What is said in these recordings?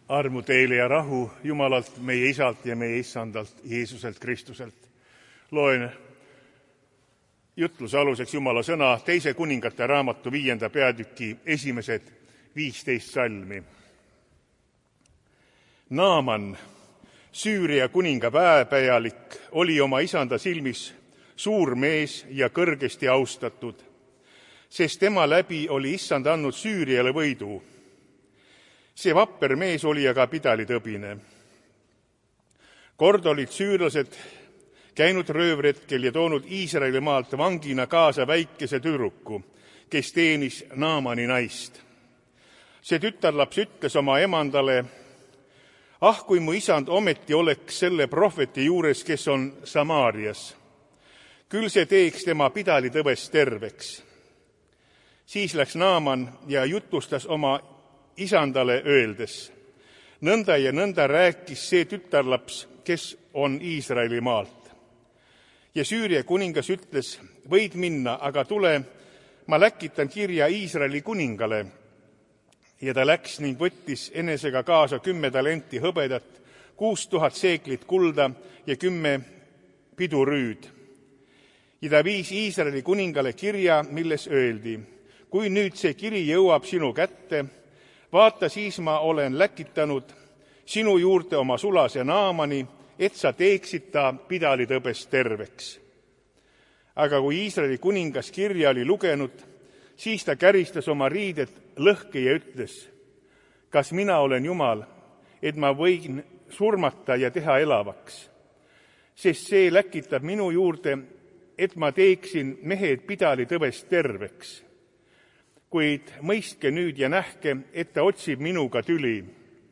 Armu teile ja rahu Jumalalt, meie Isalt ja meie Issandalt, Jeesuselt Kristuselt. Loen jutluse aluseks Jumala sõna 2. Kuningate raamatu 5. peatüki esimesed 15 salmi. Naaman, Süüria kuninga väepajalik, oli oma isanda silmis suur mees ja kõrgesti austatud, sest tema läbi oli Issand andnud Süüriale võidu. See vapper mees oli aga pidalitõbine. Kord olid süürlased käinud röövretkel ja toonud Iisraeli maalt vangina kaasa väikese tüdruku, kes teenis Naamani naist. See tütarlaps ütles oma emandale, kui mu isand ometi oleks selle prohveti juures, kes on Samaarias. Küll see teeks tema pidalitõbest terveks. Siis läks Naaman ja jutustas oma isandale öeldes, nõnda ja nõnda rääkis see tütarlaps, kes on Iisraeli maalt. Ja Süüria kuningas ütles, võid minna, aga tule, ma läkitan kirja Iisraeli kuningale. Ja ta läks ning võttis enesega kaasa 10 talenti hõbedat, 6000 seeklit kulda ja 10 pidurüüd. Ja ta viis Iisraeli kuningale kirja, milles öeldi, kui nüüd see kiri jõuab sinu kätte, vaata, siis ma olen läkitanud sinu juurde oma sulase Naamani, et sa teeksid ta pidalitõbest terveks. Aga kui Iisraeli kuningas kirja oli lugenud, siis ta käristas oma riided lõhki ja ütles, kas mina olen Jumal, et ma võin surmata ja teha elavaks, sest see läkitab minu juurde, et ma teeksin mehed pidalitõbest terveks. Kuid mõistke nüüd ja nähke, et ta otsib minuga tüli.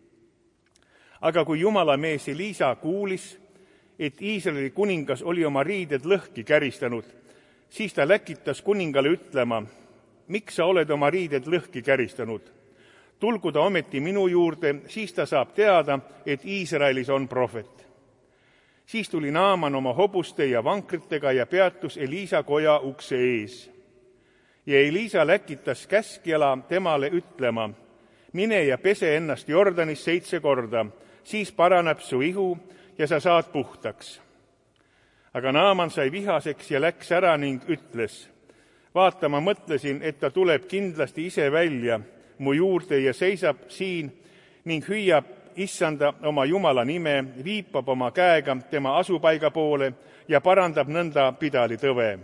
Aga kui Jumala mees Elisa kuulis, et Iisraeli kuningas oli oma riided lõhki käristanud, siis ta läkitas kuningale ütlema, miks sa oled oma riided lõhki käristanud? Tulgu ta ometi minu juurde, siis ta saab teada, et Iisraelis on prohvet. Siis tuli Naaman oma hobuste ja vankritega ja peatus Elisa koja ukse ees. Ja Elisa läkitas käskjala temale ütlema, mine ja pese ennast Jordanis 7 korda, siis paraneb su ihu ja sa saad puhtaks. Aga Naaman sai vihaseks ja läks ära ning ütles, vaata, ma mõtlesin, et ta tuleb kindlasti ise välja mu juurde ja seisab siin ning hüüab Issanda oma Jumala nime, viipab oma käega tema asupaiga poole ja parandab nõnda pidalitõve.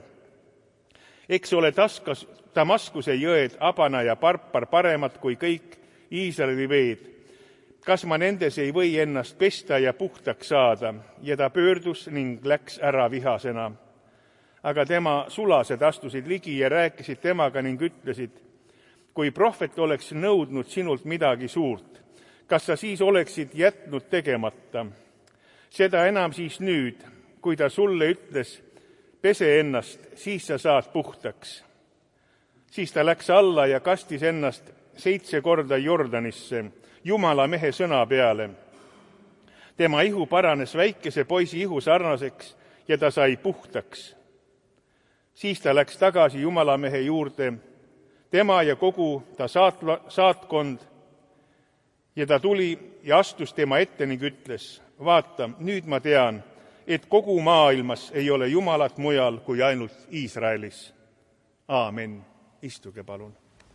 Eks ole Damaskuse jõed Abana ja Parpar paremad kui kõik Iisraeli veed. Kas ma nendes ei või ennast pesta ja puhtaks saada? Ja ta pöördus ning läks ära vihasena. Aga tema sulased astusid ligi ja rääkisid temaga ning ütlesid, kui prohvet oleks nõudnud sinult midagi suurt, kas sa siis oleksid jätnud tegemata? Seda enam siis nüüd, kui ta sulle ütles, pese ennast, siis sa saad puhtaks. Siis ta läks alla ja kastis ennast 7 korda Jordanisse, Jumala mehe sõna peale. Tema ihu paranes väikese poisi ihu sarnaseks ja ta sai puhtaks. Siis ta läks tagasi Jumala mehe juurde, tema ja kogu ta saatkond, ja ta tuli ja astus tema ette ning ütles, vaata, nüüd ma tean, et kogu maailmas ei ole Jumalat mujal kui ainult Iisraelis. Aamen. Istuge palun.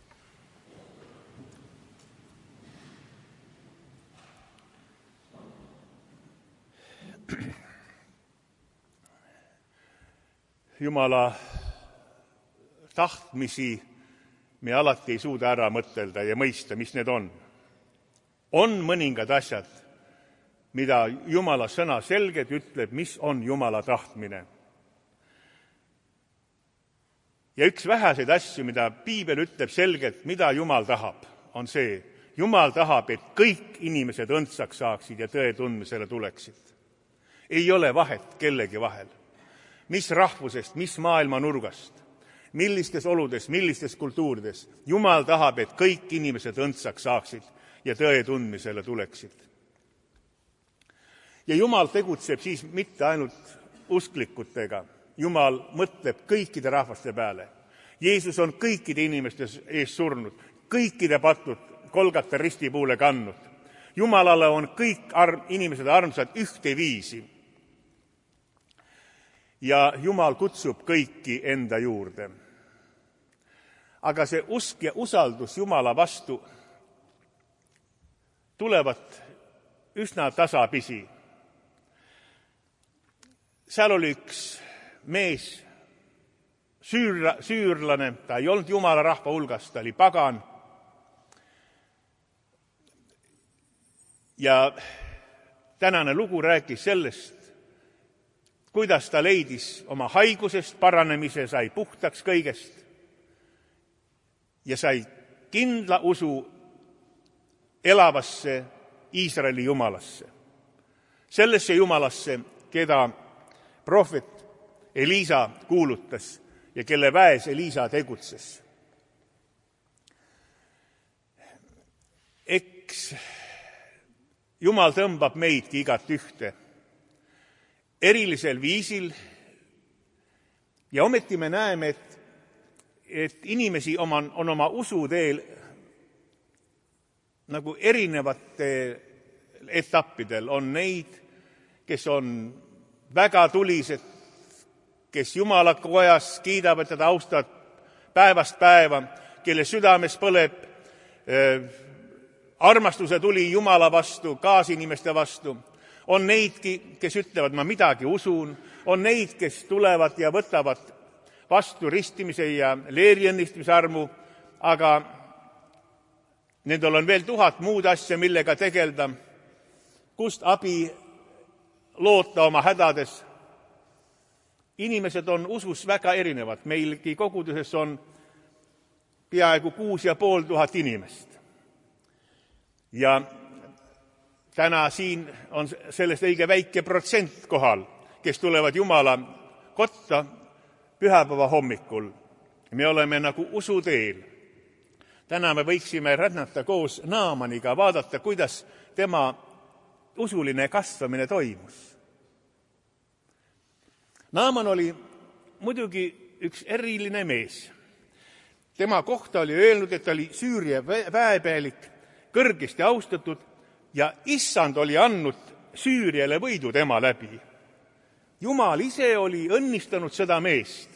Jumala tahtmisi me alati ei suuda ära mõtelda ja mõista, mis need on. On mõningad asjad, mida Jumala sõna selgelt ütleb, mis on Jumala tahtmine. Ja üks väheseid asju, mida piibel ütleb selgelt, mida Jumal tahab, on see, Jumal tahab, et kõik inimesed õndsaks saaksid ja tõe tundmisele tuleksid. Ei ole vahet kellegi vahel. Mis rahvusest, mis maailma nurgast, millistes oludes, millistes kultuurides. Jumal tahab, et kõik inimesed õndsaks saaksid ja tõe tundmisele tuleksid. Ja Jumal tegutseb siis mitte ainult usklikutega. Jumal mõtleb kõikide rahvaste peale. Jeesus on kõikide inimeste ees surnud, kõikide patud Golgata ristipuule kandnud. Jumalale on kõik inimesed armsad ühteviisi. Ja Jumal kutsub kõiki enda juurde. Aga see usk ja usaldus Jumala vastu tulevad üsna tasapisi. Seal oli üks mees, süürlane, ta ei olnud Jumala rahva hulgas, ta oli pagan. Ja tänane lugu rääkis sellest, kuidas ta leidis oma haigusest paranemise, sai puhtaks kõigest ja sai kindla usu elavasse Iisraeli Jumalasse. Sellesse Jumalasse, keda prohvet Elisa kuulutas ja kelle väes Elisa tegutses. Eks Jumal tõmbab meidki igat ühte erilisel viisil ja ometi me näeme, et inimesi on oma usuteel nagu erinevatel etappidel. On neid, kes on väga tulised, kes Jumala kojas kiidavad ja austavad päevast päeva, kelle südames põleb armastuse tuli Jumala vastu, kaasinimeste vastu. On neidki, kes ütlevad, ma midagi usun. On neid, kes tulevad ja võtavad vastu ristimise ja leeriõnnistamise armu, aga nendel on veel 1000 muud asja, millega tegelda. Kust abi loota oma hädades? Inimesed on usus väga erinevad. Meilgi koguduses on peaaegu 6500 inimest. Ja täna siin on sellest õige väike protsent kohal, kes tulevad Jumala kotta pühapäeva hommikul. Me oleme nagu usuteel. Täna me võiksime rännata koos Naamaniga, vaadata, kuidas tema usuline kasvamine toimus. Naaman oli muidugi üks eriline mees. Tema kohta oli öelnud, et ta oli Süüria väepealik, kõrgesti austatud ja issand oli andnud Süüriale võidu tema läbi. Jumal ise oli õnnistanud seda meest.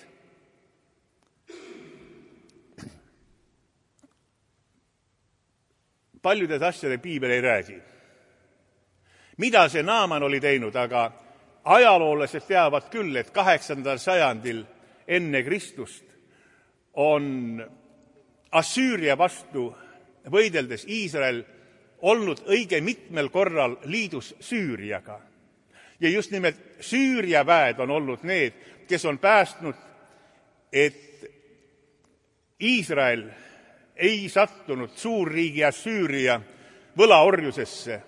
Paljudes asjade piibel ei räägi. Mida see Naaman oli teinud, aga ajaloolased teavad küll, et 8. sajandil enne Kristust on Assüüria vastu võideldes Iisrael olnud õige mitmel korral liidus Süüriaga. Ja just nimelt Süüria väed on olnud need, kes on päästnud, et Iisrael ei sattunud suurriigi Assüüria võlaorjusesse.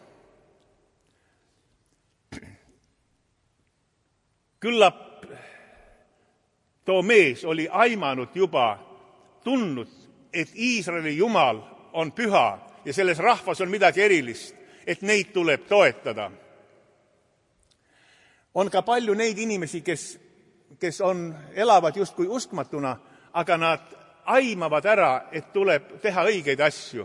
Küllap too mees oli aimanud juba, tundnud, et Iisraeli Jumal on püha ja selles rahvas on midagi erilist, et neid tuleb toetada. On ka palju neid inimesi, kes elavad justkui uskmatuna, aga nad aimavad ära, et tuleb teha õigeid asju.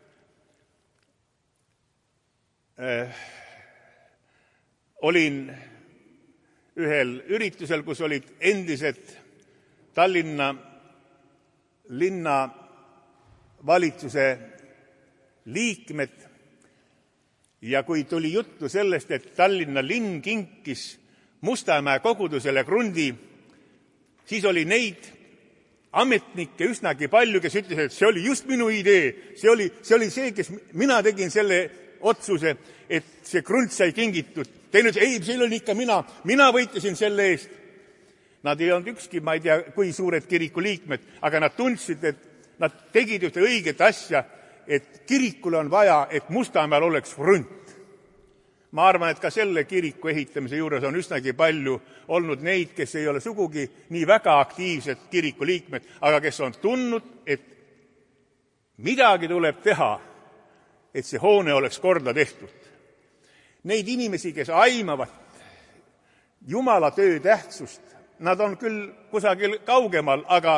Olin ühel üritusel, kus olid endised Tallinna linna valitsuse liikmed ja kui tuli juttu sellest, et Tallinna linn kinkis Mustamäe kogudusele krundi, siis oli neid ametnikke üsnagi palju, kes ütlesid, et see oli just minu idee, see oli see, kes mina tegin selle otsuse, et see krunt sai kingitud. Teine ütles, ei, see oli ikka mina võitlesin selle eest. Nad ei olnud ükski, ma ei tea, kui suured kiriku liikmed, aga nad tundsid, et nad tegid ühte õiget asja, et kirikule on vaja, et Mustamäel oleks krunt. Ma arvan, et ka selle kiriku ehitamise juures on üsnagi palju olnud neid, kes ei ole sugugi nii väga aktiivsed kiriku liikmed, aga kes on tundnud, et midagi tuleb teha, et see hoone oleks korda tehtud. Neid inimesi, kes aimavad Jumala töö tähtsust, nad on küll kusagil kaugemal, aga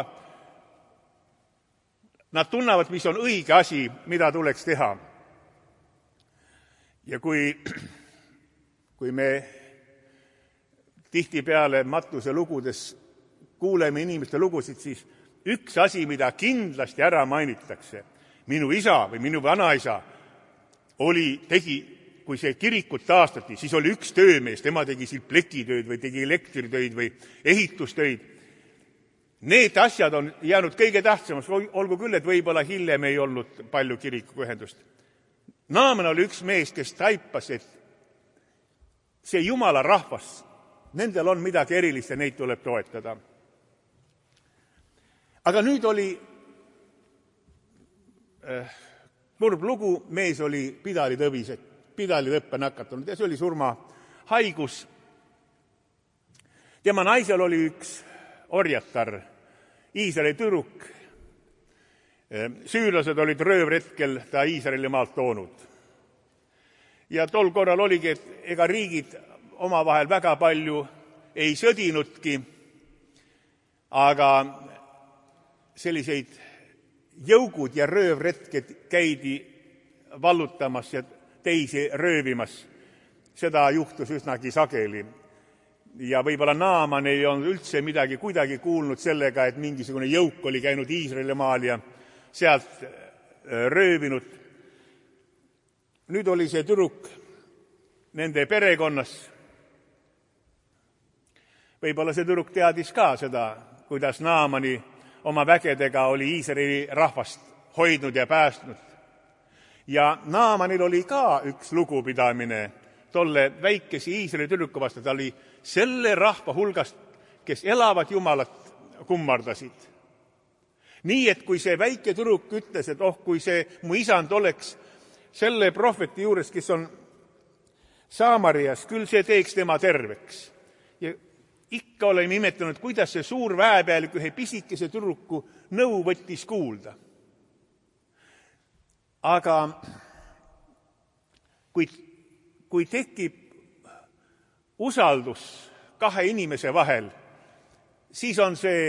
nad tunnevad, mis on õige asi, mida tuleks teha. Ja kui me tihtipeale Mattuse lugudes kuuleme inimeste lugusid, siis üks asi, mida kindlasti ära mainitakse, minu isa või minu vanaisa tegi, kui see kirikut taastati, siis oli üks töömees, tema tegi siin plekitööd või tegi elektritöid või ehitustöid. Need asjad on jäänud kõige tähtsamaks, olgu küll, et võib-olla hiljem ei olnud palju kirikuga ühendust. Naaman oli üks mees, kes taipas, et see Jumala rahvas, nendel on midagi erilist ja neid tuleb toetada. Aga nüüd oli kurb lugu, mees oli pidalitõppe nakatunud ja see oli surmahaigus. Tema naisel oli üks orjatar, Iisraeli tüdruk. Süürlased olid röövretkel ta Iisraeli maalt toonud. Ja tol korral oligi, et ega riigid omavahel väga palju ei sõdinudki, aga selliseid jõugud ja röövretked käidi vallutamas ja teisi röövimas. Seda juhtus üsnagi sageli. Ja võib-olla Naaman ei olnud üldse kuidagi kuulnud sellega, et mingisugune jõuk oli käinud Iisraeli maal ja sealt röövinud. Nüüd oli see tüdruk nende perekonnas. Võib-olla see tüdruk teadis ka seda, kuidas Naamani oma vägedega oli Iisraeli rahvast hoidnud ja päästnud. Ja Naamanil oli ka üks lugupidamine tolle väikese Iisraeli tüdruku vastu. Ta oli selle rahva hulgast, kes elavad Jumalat kummardasid. Nii, et kui see väike tüdruk ütles, et kui see mu isand oleks selle prohveti juures, kes on Saamarias, küll see teeks tema terveks. Ja ikka oleme imetanud, kuidas see suur väepealik ühe pisikese tüdruku nõu võttis kuulda. Aga kui tekib usaldus kahe inimese vahel, siis on see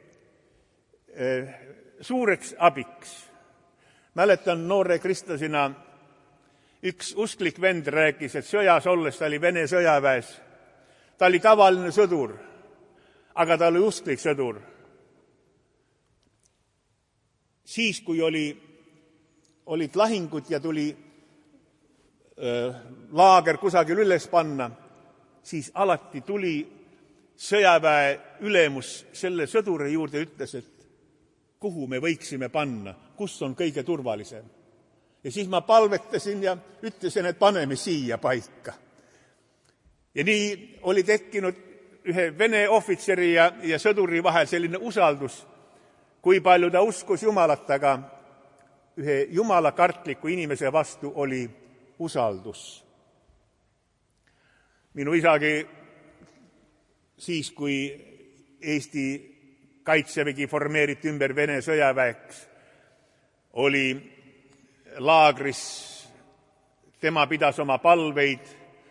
suureks abiks. Mäletan noore kristlasena üks usklik vend rääkis, et sõjas olles ta oli Vene sõjaväes. Ta oli tavaline sõdur, aga ta oli usklik sõdur. Siis, kui olid lahingud ja tuli laager kusagil üles panna, siis alati tuli sõjaväe ülemus selle sõduri juurde ja ütles, et kuhu me võiksime panna, kus on kõige turvalisem. Ja siis ma palvetasin ja ütlesin, et paneme siia paika. Ja nii oli tekkinud ühe Vene ohvitseri ja sõduri vahel selline usaldus, kui palju ta uskus Jumalat, aga ühe jumalakartliku inimese vastu oli usaldus. Minu isagi siis, kui Eesti kaitsevägi formeeriti ümber Vene sõjaväeks, oli laagris, tema pidas oma palveid,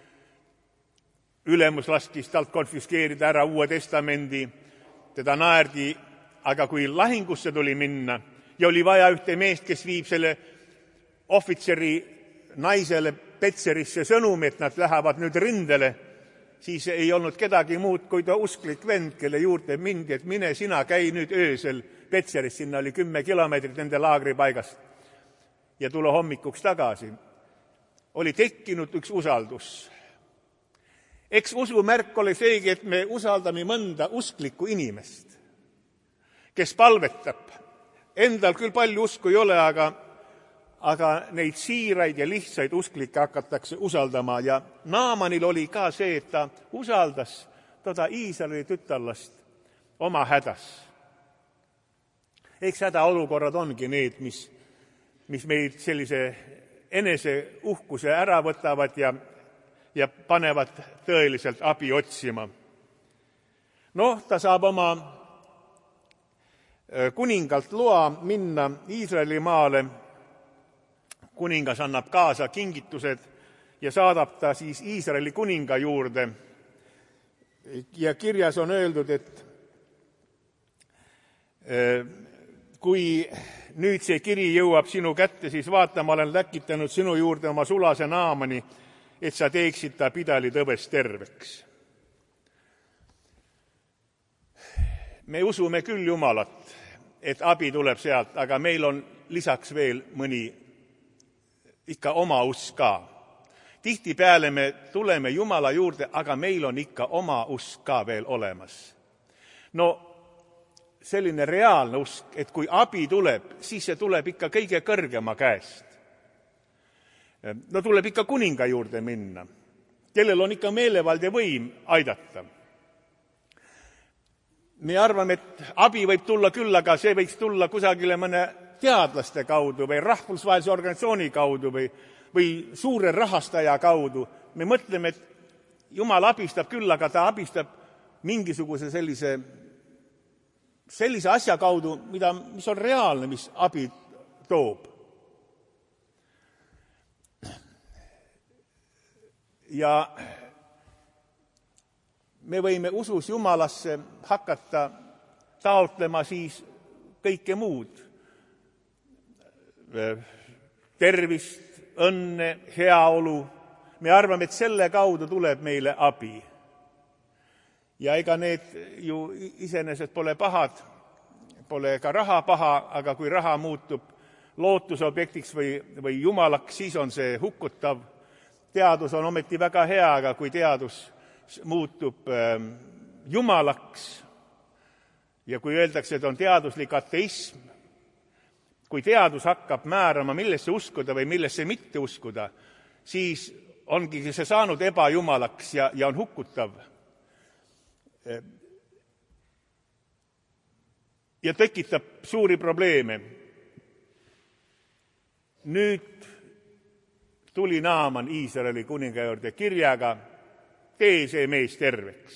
ülemus laskis talt konfiskeerida ära Uue Testamendi, teda naerdi, aga kui lahingusse tuli minna ja oli vaja ühte meest, kes viib selle ohvitseri naisele Petserisse sõnumi, et nad lähevad nüüd rindele, siis ei olnud kedagi muud kui ta usklik vend, kelle juurde mindi, et mine sina, käi nüüd öösel Petseris, sinna oli 10 kilomeetrit nende laagripaigast ja tule hommikuks tagasi. Oli tekkinud üks usaldus. Eks usumärk oli seegi, et me usaldame mõnda usklikku inimest, kes palvetab. Endal küll palju usku ei ole, aga neid siiraid ja lihtsaid usklikke hakatakse usaldama ja Naamanil oli ka see, et ta usaldas toda Iisraeli tütarlast oma hädas. Eks hädaolukorrad ongi need, mis meid sellise eneseuhkuse ära võtavad ja panevad tõeliselt abi otsima. Ta saab oma kuningalt loa minna Iisraeli maale. Kuningas annab kaasa kingitused ja saadab ta siis Iisraeli kuninga juurde. Ja kirjas on öeldud, et kui nüüd see kiri jõuab sinu kätte, siis vaata, ma olen läkitanud sinu juurde oma sulase Naamani, et sa teeksid ta pidalitõvest terveks. Me usume küll Jumalat, et abi tuleb sealt, aga meil on lisaks veel mõni ikka oma usk ka. Tihtipeale me tuleme Jumala juurde, aga meil on ikka oma usk ka veel olemas. No selline reaalne usk, et kui abi tuleb, siis see tuleb ikka kõige kõrgema käest. No tuleb ikka kuninga juurde minna, kellel on ikka meelevald ja võim aidata. Me arvame, et abi võib tulla küll, aga see võiks tulla kusagile mõne teadlaste kaudu või rahvusvahelise organisatsiooni kaudu või suure rahastaja kaudu. Me mõtleme, et Jumal abistab küll, aga ta abistab mingisuguse sellise asja kaudu, mis on reaalne, mis abi toob. Ja me võime usus Jumalasse hakata taotlema siis kõike muud. Tervist, õnne, heaolu. Me arvame, et selle kaudu tuleb meile abi. Ja ega need ju iseenesest pole pahad, pole ka raha paha, aga kui raha muutub lootusobjektiks või jumalaks, siis on see hukkutav. Teadus on ometi väga hea, aga kui teadus muutub jumalaks ja kui öeldakse, et on teaduslik ateism, kui teadus hakkab määrama, millesse uskuda või millesse mitte uskuda, siis ongi see saanud ebajumalaks ja on hukkutav. Ja tekitab suuri probleeme. Nüüd tuli Naaman Iisraeli kuninga juurde kirjaga, tee see mees terveks.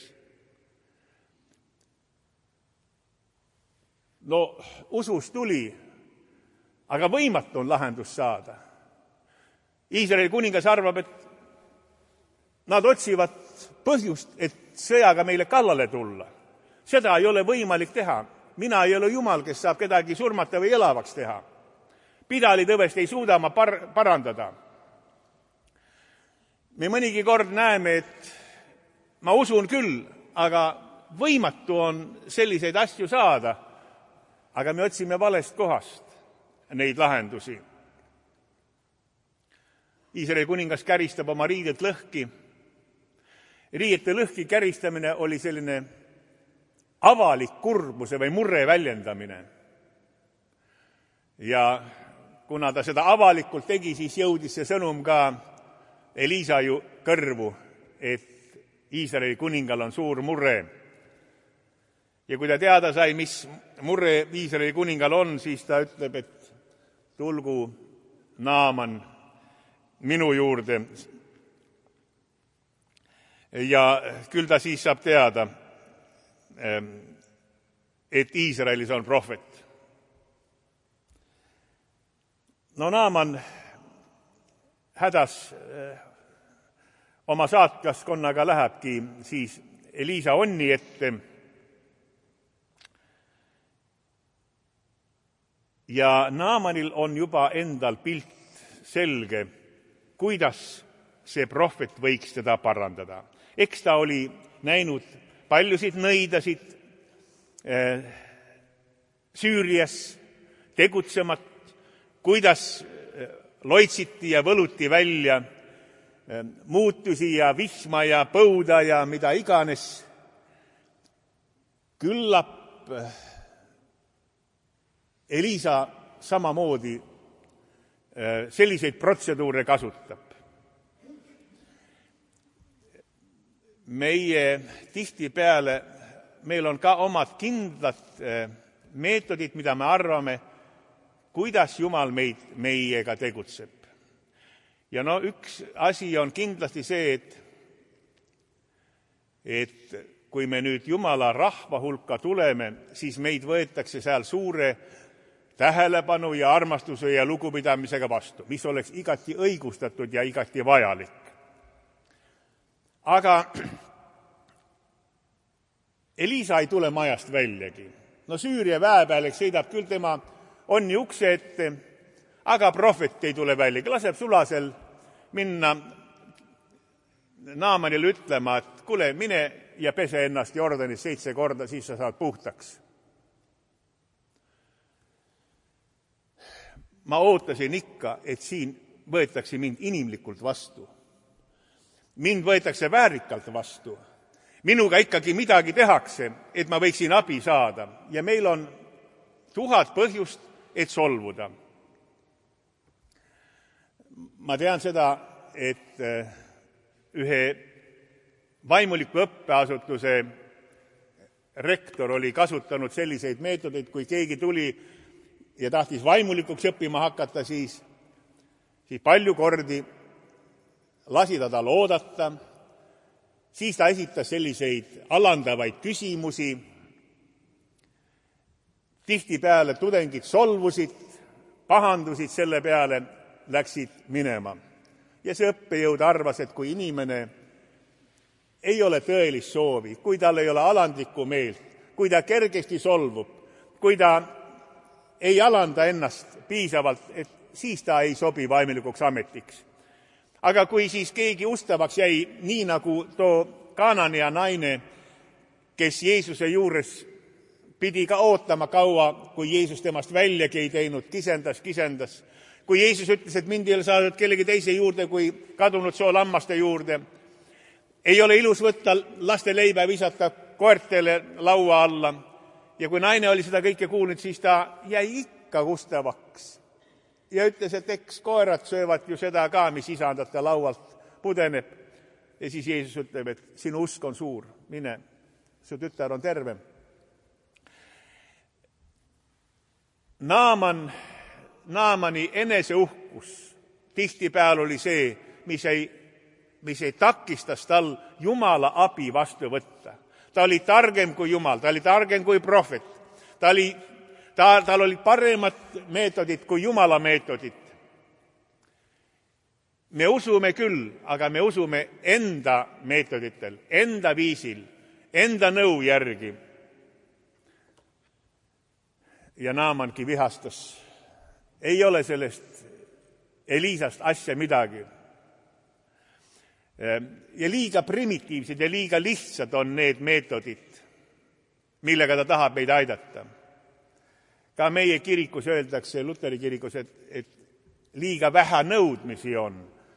No usus tuli, aga võimatu on lahendus saada. Iisraeli kuningas arvab, et nad otsivad põhjust, et sõjaga meile kallale tulla. Seda ei ole võimalik teha. Mina ei ole Jumal, kes saab kedagi surmata või elavaks teha. Pidalitõvest ei suuda ma parandada. Me mõnigi kord näeme, et ma usun küll, aga võimatu on selliseid asju saada, aga me otsime valest kohast neid lahendusi. Iisraeli kuningas käristab oma riidet lõhki. Riiete lõhki käristamine oli selline avalik kurbuse või murre väljendamine. Ja kuna ta seda avalikult tegi, siis jõudis see sõnum ka Eliisa ju kõrvu, et Iisraeli kuningal on suur murre. Ja kui ta teada sai, mis murre Iisraeli kuningal on, siis ta ütleb, et tulgu Naaman minu juurde. Ja küll ta siis saab teada, et Iisraelis on prohvet. No Naaman hädas oma saatklaskonnaga lähebki siis Eliisa onni ette. Ja Naamanil on juba endal pilt selge, kuidas see prohvet võiks teda parandada. Eks ta oli näinud paljusid nõidasid Süürias tegutsemat, kuidas loitsiti ja võluti välja muutusi ja vihma ja põuda ja mida iganes. Küllap Eliisa samamoodi selliseid protseduure kasutab. Tihtipeale meil on ka omad kindlad meetodid, mida me arvame, kuidas Jumal meiega tegutseb. Ja üks asi on kindlasti see, et kui me nüüd Jumala rahva hulka tuleme, siis meid võetakse seal suure tähelepanu ja armastuse ja lugupidamisega vastu, mis oleks igati õigustatud ja igati vajalik. Aga Eliisa ei tule majast väljagi. No Süüria väepealeks sõidab küll tema on ju ukse ette, aga prohvet ei tule välja. Laseb sulasel minna Naamanile ütlema, et kuule, mine ja pese ennast Jordanis 7 korda, siis sa saad puhtaks. Ma ootasin ikka, et siin võetakse mind inimlikult vastu. Mind võetakse väärikalt vastu. Minuga ikkagi midagi tehakse, et ma võiksin abi saada. Ja meil on 1000 põhjust, et solvuda. Ma tean seda, et ühe vaimuliku õppeasutuse rektor oli kasutanud selliseid meetodeid, kui keegi tuli ja tahtis vaimulikuks õppima hakata, siis palju kordi lasi ta tal oodata, siis ta esitas selliseid alandavaid küsimusi, tihtipeale tudengid solvusid, pahandusid selle peale, läksid minema. Ja see õppejõud arvas, et kui inimene ei ole tõelist soovi, kui tal ei ole alandlikku meelt, kui ta kergesti solvub, kui ta ei alanda ennast piisavalt, et siis ta ei sobi vaimulikuks ametiks. Aga kui siis keegi ustavaks jäi, nii nagu too Kaanania naine, kes Jeesuse juures pidi ka ootama kaua, kui Jeesus temast väljagi ei teinud, kisendas. Kui Jeesus ütles, et mind ei ole saadud kellegi teise juurde kui kadunud soolammaste juurde, ei ole ilus võtta laste leiba ja visata koertele laua alla. Ja kui naine oli seda kõike kuulnud, siis ta jäi ikka ustavaks. Ja ütles, et eks koerad söövad ju seda ka, mis isandate laualt pudeneb. Ja siis Jeesus ütleb, et sinu usk on suur, mine, su tütar on terve. Naamani eneseuhkus tihtipeal oli see, mis ei takistas tal Jumala abi vastu võtta. Ta oli targem kui Jumal, ta oli targem kui prohvet. Tal olid paremad meetodid kui Jumala meetodid. Me usume küll, aga me usume enda meetoditel, enda viisil, enda nõu järgi. Ja Naamanki vihastas. Ei ole sellest Eliisast asja midagi. Ja liiga primitiivsed ja liiga lihtsad on need meetodid, millega ta tahab meid aidata. Ka meie kirikus öeldakse, Luteri kirikus, et liiga vähe nõudmisi on.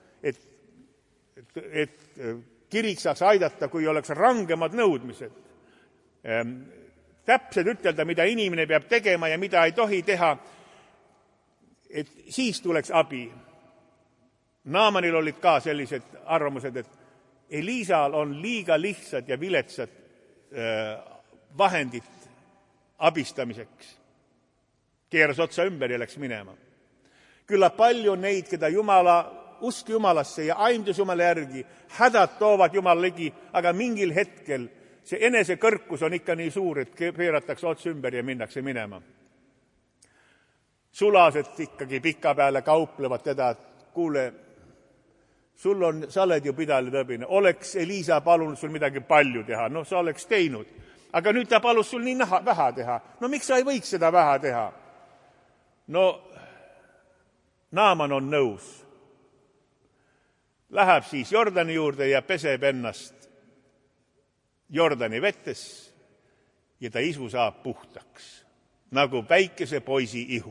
Et kirik saaks aidata, kui oleks rangemad nõudmised. Täpselt ütelda, mida inimene peab tegema ja mida ei tohi teha, et siis tuleks abi. Naamanil olid ka sellised arvamused, et Eliisal on liiga lihtsad ja viletsad vahendid abistamiseks. Keeras otsa ümber ja läks minema. Külla palju neid, keda usk Jumalasse ja aimdus Jumala järgi, hädad toovad Jumala ligi, aga mingil hetkel see enesekõrkus on ikka nii suur, et pööratakse ots ümber ja minnakse minema. Sulased ikkagi pika peale kauplevad teda, et kuule, sa oled ju pidalitõbine, oleks Eliisa palunud sul midagi palju teha, no sa oleks teinud, aga nüüd ta palus sul nii vähe teha, no miks sa ei võiks seda vähe teha? No Naaman on nõus. Läheb siis Jordani juurde ja peseb ennast Jordani vetes ja ta isu saab puhtaks, nagu väikese poisi ihu.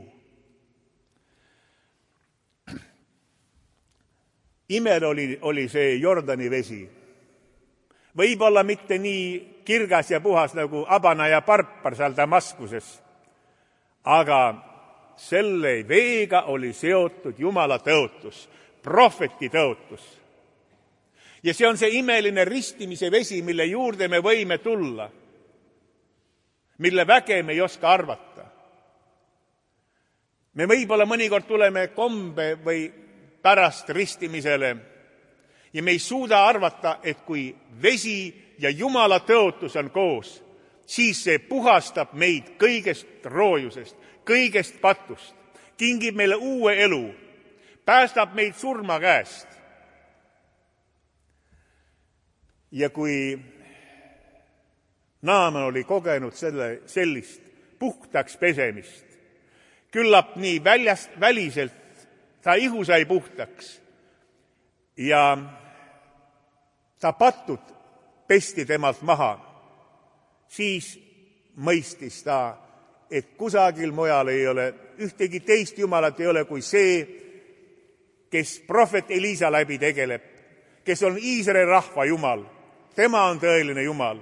Imel oli see Jordani vesi. Võib-olla mitte nii kirgas ja puhas nagu Abana ja Parpar seal Damaskuses, aga selle veega oli seotud Jumala tõotus, prohveti tõotus. Ja see on see imeline ristimise vesi, mille juurde me võime tulla, mille väge me ei oska arvata. Me võib-olla mõnikord tuleme kombe või pärast ristimisele ja me ei suuda arvata, et kui vesi ja Jumala tõotus on koos, siis see puhastab meid kõigest roojusest, kõigest patust, kingib meile uue elu, päästab meid surma käest. Ja kui Naaman oli kogenud sellist puhtaks pesemist, küllap nii väliselt ta ihu sai puhtaks ja ta patud pesti temalt maha, siis mõistis ta, et kusagil mujal ei ole, ühtegi teist jumalat ei ole kui see, kes prohvet Elisa läbi tegeleb, kes on Iisraeli rahva jumal. Tema on tõeline jumal.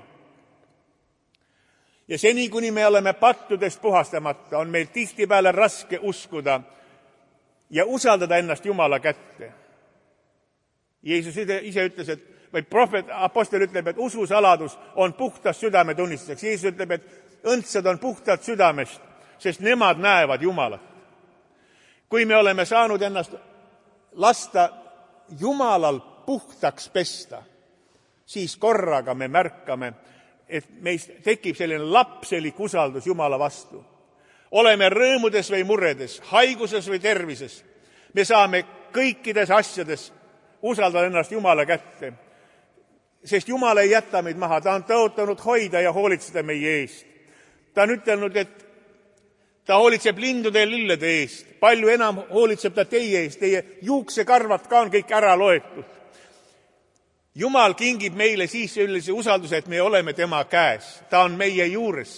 Ja seni, kuni me oleme pattudest puhastamata, on meil tihtipeale raske uskuda ja usaldada ennast Jumala kätte. Jeesus ise ütles, et või apostel ütleb, et ususaladus on puhtast südametunnistuseks. Jeesus ütleb, et õndsad on puhtad südamest, sest nemad näevad Jumalat. Kui me oleme saanud ennast lasta Jumalal puhtaks pesta, siis korraga me märkame, et meist tekib selline lapselik usaldus Jumala vastu. Oleme rõõmudes või muredes, haiguses või tervises. Me saame kõikides asjades usaldada ennast Jumala kätte, sest Jumal ei jäta meid maha. Ta on tõotanud hoida ja hoolitseda meie eest. Ta on ütelnud, et ta hoolitseb lindude ja lillede eest. Palju enam hoolitseb ta teie eest. Teie juuksekarvad ka on kõik ära loetud. Jumal kingib meile siis sellise usalduse, et me oleme tema käes. Ta on meie juures.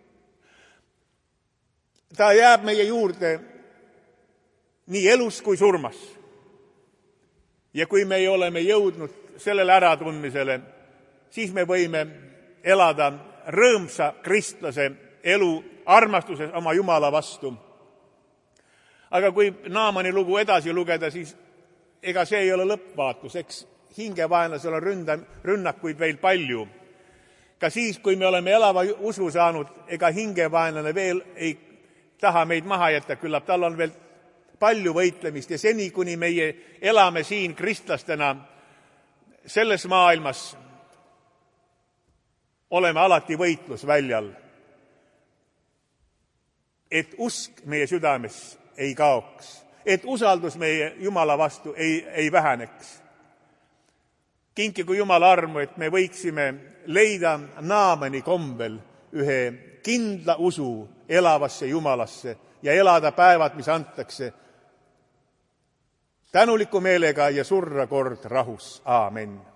Ta jääb meie juurde nii elus kui surmas. Ja kui me oleme jõudnud sellele äratundmisele, siis me võime elada rõõmsa kristlase elu armastuses oma Jumala vastu. Aga kui Naamani lugu edasi lugeda, siis ega see ei ole lõppvaatus, eks hingevaenlasel on rünnakuid veel palju. Ka siis, kui me oleme elava usu saanud, ega hingevaenlane veel ei taha meid maha jätta, küllap tal on veel palju võitlemist ja seni, kuni meie elame siin kristlastena selles maailmas, oleme alati võitlusväljal, et usk meie südames ei kaoks, et usaldus meie Jumala vastu ei väheneks. Kinkigu Jumala armu, et me võiksime leida Naamani kombel ühe kindla usu elavasse Jumalasse ja elada päevad, mis antakse tänuliku meelega ja surra kord rahus. Aamen.